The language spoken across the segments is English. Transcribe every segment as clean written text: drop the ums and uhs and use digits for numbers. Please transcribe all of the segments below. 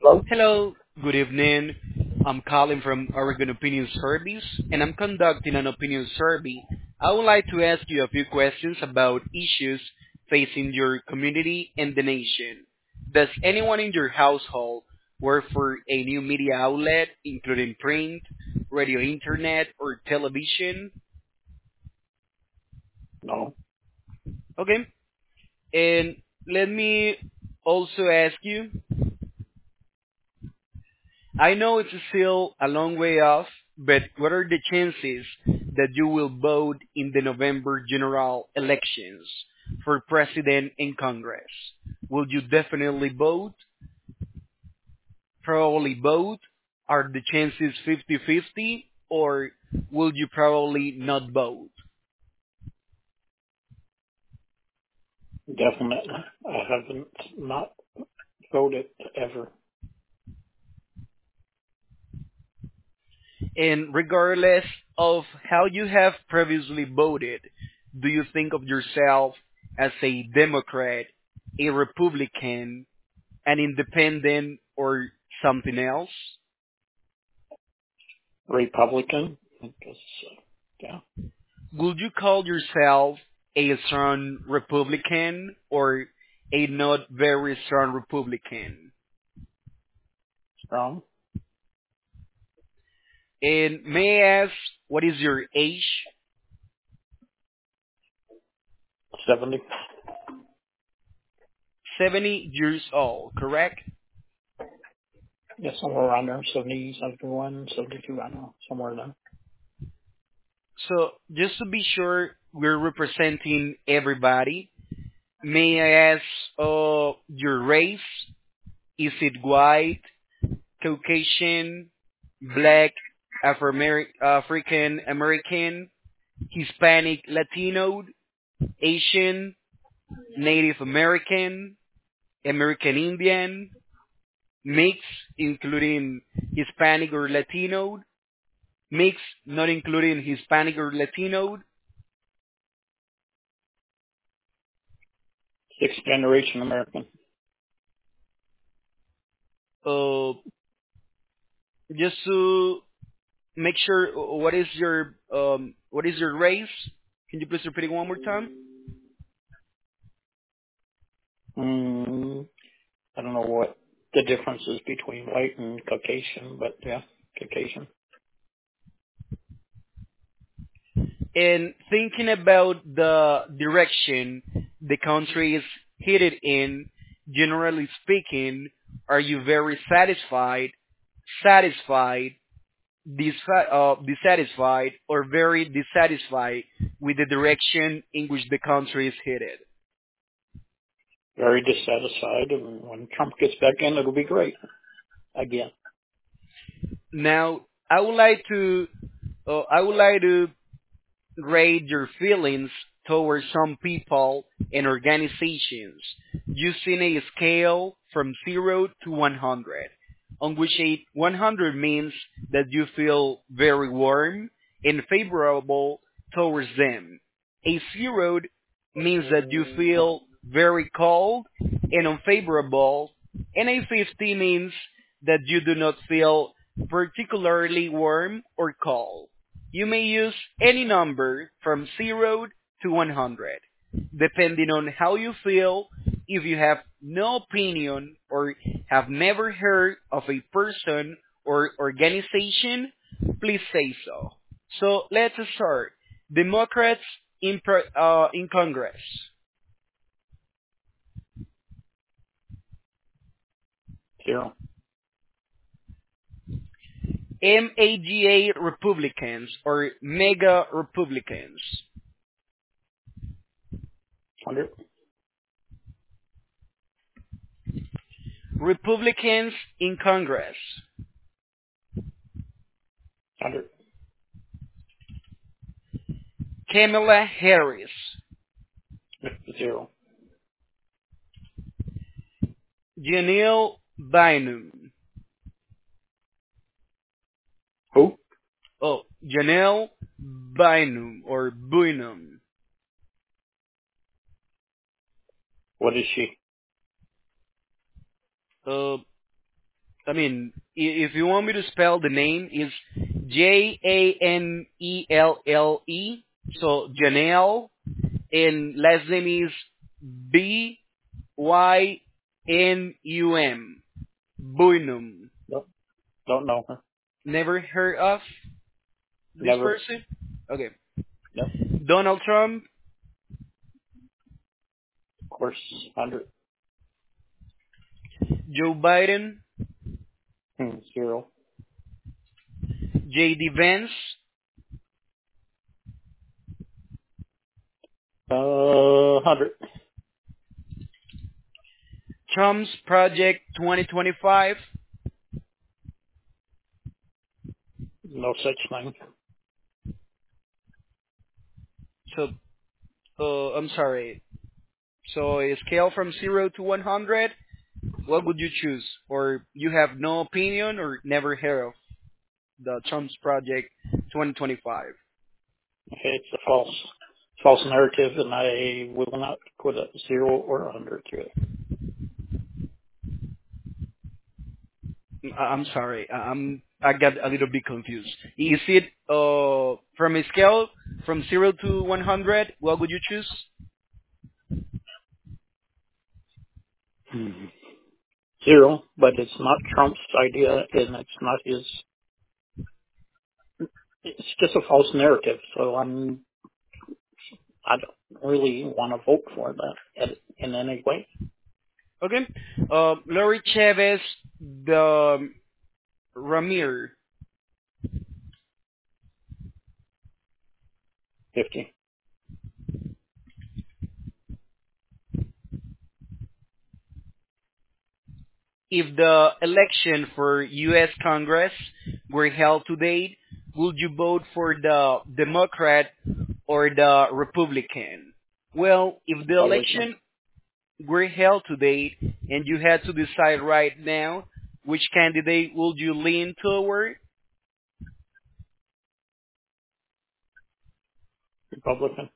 Hello, good evening. I'm calling from Oregon Opinion Service, and I'm conducting an opinion survey. I would like to ask you a few questions about issues facing your community and the nation. Does anyone in your household work for a new media outlet, including print, radio, internet, or television? No, Okay, and let me also ask you, I know it's still a long way off, but what are the chances that you will vote in the November general elections for president and Congress? Will you definitely vote? Probably vote? Are the chances 50-50? Or will you probably not vote? definitely. I haven't not voted ever. And regardless of how you have previously voted, do you think of yourself as a Democrat, a Republican, an independent, or something else? Republican, because, yeah, Would you call yourself a strong Republican or a not very strong Republican? strong. And may I ask, what is your age? 70. 70 years old, correct? Yeah, somewhere around there. 70, 71, 72, I don't know, somewhere there. So just to be sure we're representing everybody, may I ask your race? Is it white, Caucasian, black, African American, Hispanic, Latino, Asian, Native American, American Indian, mix, including Hispanic or Latino, mix, not including Hispanic or Latino, Sixth generation American. uh, just to make sure, what is your race? Can you please repeat it one more time? Mm, I don't know what the difference is between white and Caucasian, but yeah, Caucasian. And thinking about the direction the country is headed in, generally speaking, are you very satisfied, dissatisfied, or very dissatisfied with the direction in which the country is headed? Very dissatisfied, and when Trump gets back in, it'll be great again. Now, I would like to rate your feelings towards some people and organizations using a scale from 0 to 100, on which a 100 means that you feel very warm and favorable towards them. A 0 means that you feel very cold and unfavorable, and a 50 means that you do not feel particularly warm or cold. You may use any number from 0 to 100, depending on how you feel. If you have no opinion or have never heard of a person or organization, please say so. So let's start. Democrats in Congress. 0, MAGA Republicans or Mega Republicans. 100, Republicans in Congress. 100, Kamala Harris. 0. Janelle Bynum. Who? Oh, Janelle Bynum or Bynum. What is she? Uh, I mean, if you want me to spell the name, is Janelle. So Janelle, and last name is Bynum. Buynum. Nope. Don't know her. Never heard of this Never. person? Okay. Yep. Donald Trump, Of course, 100. Joe Biden, Zero. J.D. Vance, 100. Trump's Project 2025. No such thing. So, I'm sorry. So a scale from 0 to 100, what would you choose? Or you have no opinion or never heard of the Trump's Project 2025? Okay, it's a false narrative, and I will not put a 0 or 100 to it. I'm sorry. I got a little bit confused. Is it from a scale from 0 to 100, what would you choose? 0, but it's not Trump's idea, and it's not his. It's just a false narrative. So I don't really want to vote for that in any way. Okay. Lori Chavez, the Ramir. 50. If the election for U.S. Congress were held today, would you vote for the Democrat or the Republican? Well, if the Republican. election were held today and you had to decide right now which candidate would you lean toward, Republican.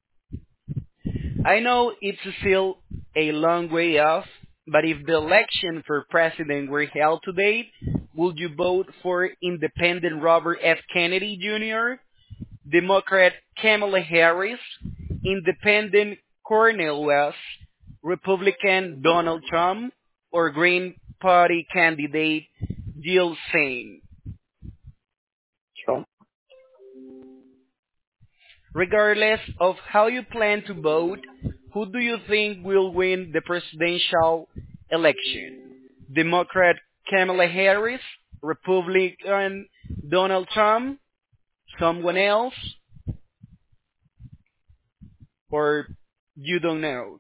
I know it's still a long way off, but if the election for president were held today, would you vote for independent Robert F. Kennedy Jr., Democrat Kamala Harris, Independent Cornel West, Republican Donald Trump, or Green Party candidate Jill Stein? Trump. Regardless of how you plan to vote, who do you think will win the presidential election? Democrat Kamala Harris, Republican Donald Trump, someone else, or you don't know?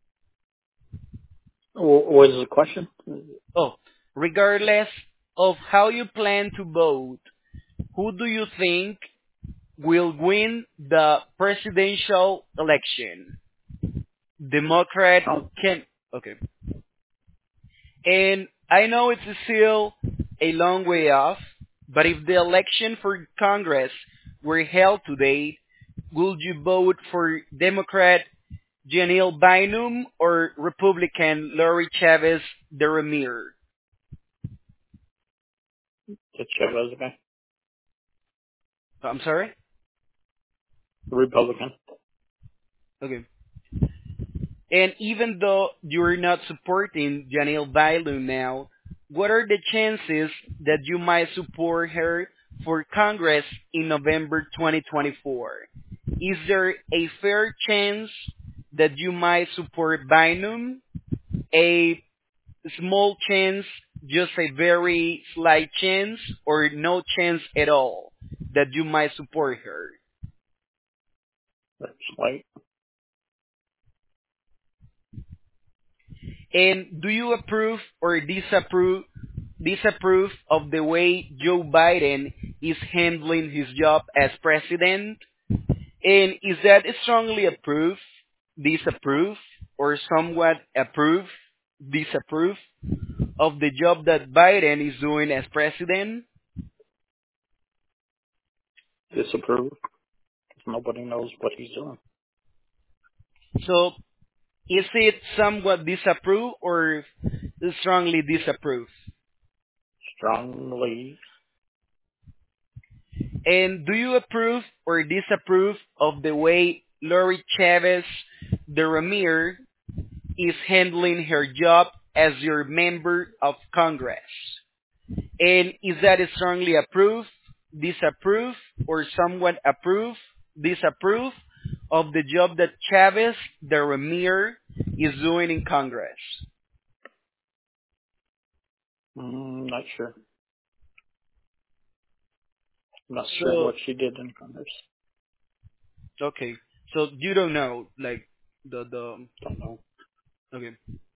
What is the question? Oh, regardless of how you plan to vote, who do you think will win the presidential election? Democrat Trump. can okay. And I know it's still a long way off, but if the election for Congress were held today, would you vote for Democrat Janelle Bynum or Republican Lori Chavez de Ramir? The Chavez guy. I'm sorry? The Republican. Okay. And even though you're not supporting Janelle Bynum now, what are the chances that you might support her for Congress in November 2024? Is there a fair chance that you might support Bynum? A small chance, just a very slight chance, or no chance at all that you might support her? That's like And do you approve or disapprove of the way Joe Biden is handling his job as president? And is that strongly approve, disapprove, or somewhat approve, disapprove of the job that Biden is doing as president? disapprove. Nobody knows what he's doing. So is it somewhat disapprove or strongly disapprove? Strongly. And do you approve or disapprove of the way Lori Chavez de Ramir is handling her job as your member of Congress? And is that strongly approve, disapprove, or somewhat approve, disapprove of the job that Chavez de Ramir is doing in Congress? Not sure. Not sure So, what she did in Congress. okay. So you don't know, like, the, Don't know. okay.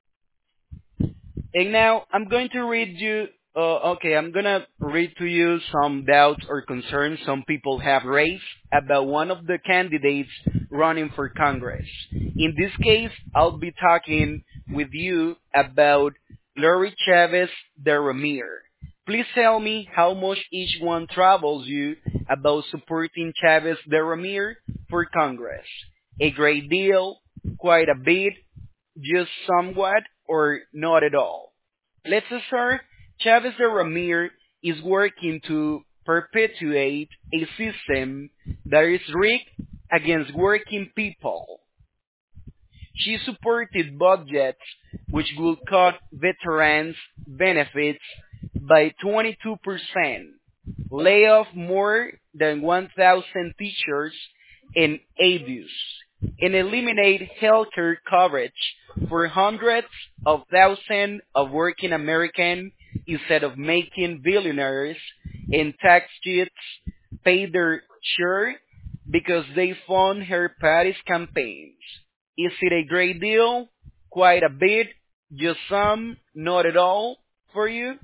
And now I'm going to read you. I'm gonna read to you some doubts or concerns some people have raised about one of the candidates running for Congress. In this case, I'll be talking with you about Lori Chavez de Ramir. Please tell me how much each one troubles you about supporting Chavez de Ramir for Congress. A great deal, quite a bit, just somewhat, or not at all. Let's start. Chavez de Ramir is working to perpetuate a system that is rigged against working people. She supported budgets which will cut veterans' benefits by 22%, lay off more than 1,000 teachers and aides, and eliminate healthcare coverage for hundreds of thousands of working Americans instead of making billionaires and tax cheats pay their share because they fund her party's campaigns. Is it a great deal? Quite a bit? Just some? Not at all? For you?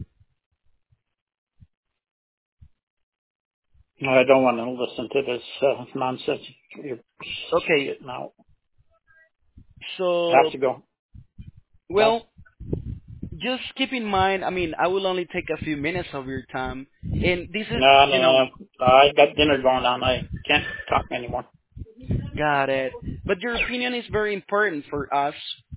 No, I don't want to listen to this nonsense you're Okay, spitting out. I have so, to go. Go. well, just keep in mind, I mean, I will only take a few minutes of your time. And this is, No, no, no. I got dinner going on. I can't talk anymore. got it. But your opinion is very important for us.